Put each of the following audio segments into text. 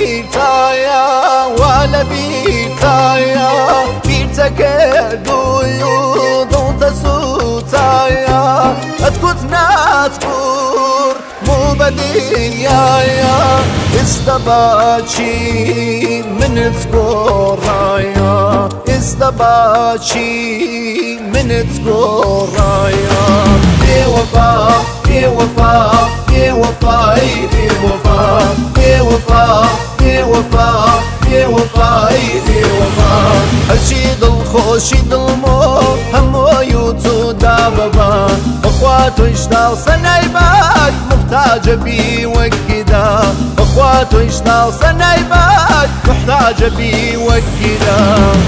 بیرتایا ولا بیرتایا بیرتکردویو دڵتە سوتایا ئەتکوت ناتکور مو بەدنیایا ئێستا باچی منت گۆڕایا ئێستا باچی منت گۆڕایا بێوەفا بێوەفا بێوەفای بێوەفا بێوەفا بێوەفا بێوەفای بێوەفا هەرچی دڵخۆشی دڵمۆ هەمووی و تو دابەبا بەخوا تۆیش ناوسە نایبات محتاجە بی وەکیدا بەخوا تۆیش ناوسە نایبات محتاجە بی وەکیدا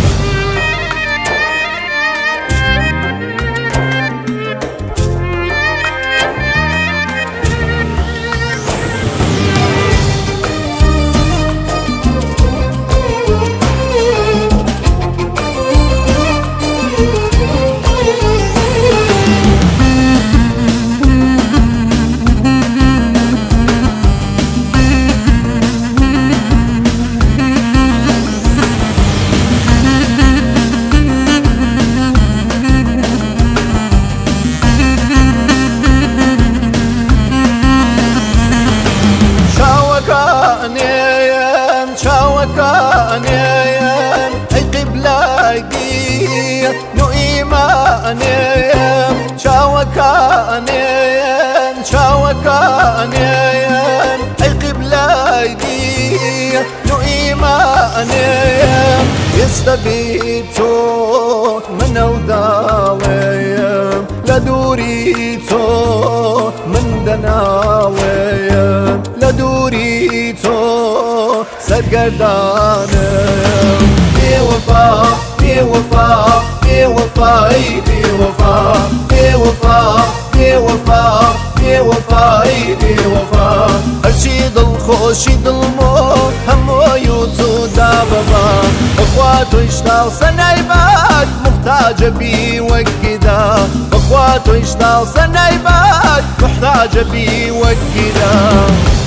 چاوەکانێم ئەی قیبلای نو ئیمانێم چاوەکانێم چاوەکانێم ئەی قیبلای نو ئیمانێم ئێستا بی تۆ منە و داڵێم لە دووری تۆ من دەناڵێم لە دووری تۆ سەرگەردانم بێوەفا بێوەفا بێوەفای بێوەفا بێوەفا بێوەفا بێوەفای بێوەفا هەرچی دڵخۆشی دڵمۆ هەمووی و تو دابەبا بەخوا تۆیش ناوسە نایبات محتاجە بی وەکیدا بەخوا تۆیش ناوسە نایبات محتاجە بی وەکیدا